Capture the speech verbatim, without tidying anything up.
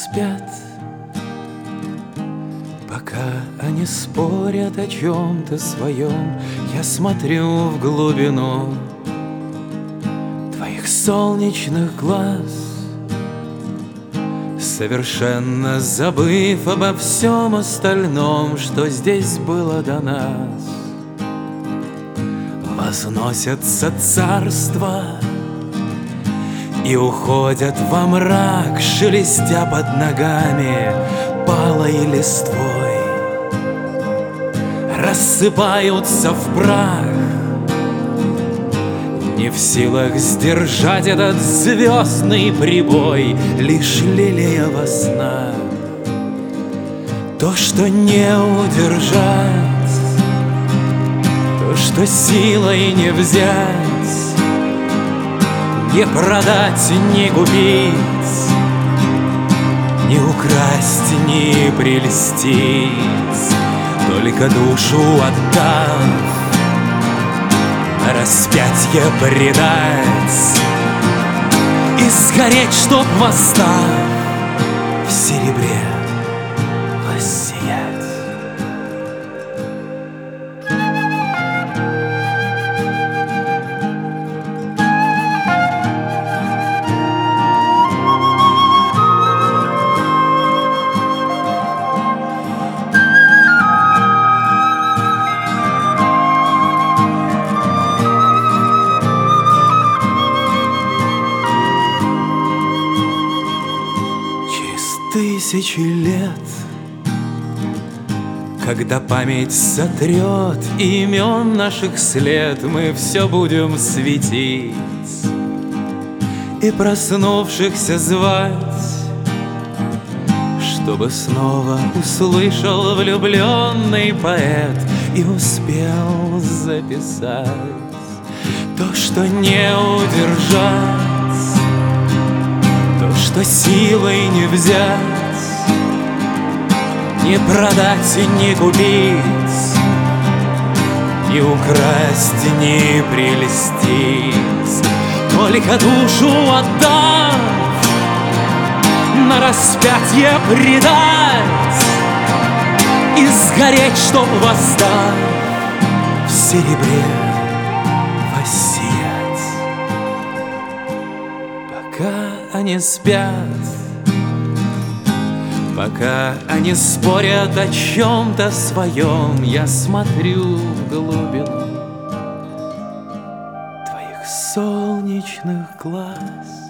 спят, пока они спорят о чем-то своем, я смотрю в глубину твоих солнечных глаз, совершенно забыв обо всем остальном, что здесь было до нас. Возносятся царства и уходят во мрак, шелестя под ногами палой листвой. Рассыпаются в прах, не в силах сдержать этот звездный прибой, лишь лелея во снах то, что не удержать, то, что силой не взять, не продать, не купить, не украсть, не прельстить, только душу отдав, на распятье предать и сгореть, чтоб восстав в серебре воссиять. Тысячи лет, когда память сотрет имен наших след, мы все будем светить и проснувшихся звать, чтобы снова услышал влюбленный поэт и успел записать то, что не удержать, то, что силой не взять, не продать, не купить, не украсть, не прельстить, только душу отдав, на распятье предать и сгореть, чтоб восстав в серебре воссиять. Пока они спят, пока они спорят о чем-то своем, я смотрю в глубину твоих солнечных глаз.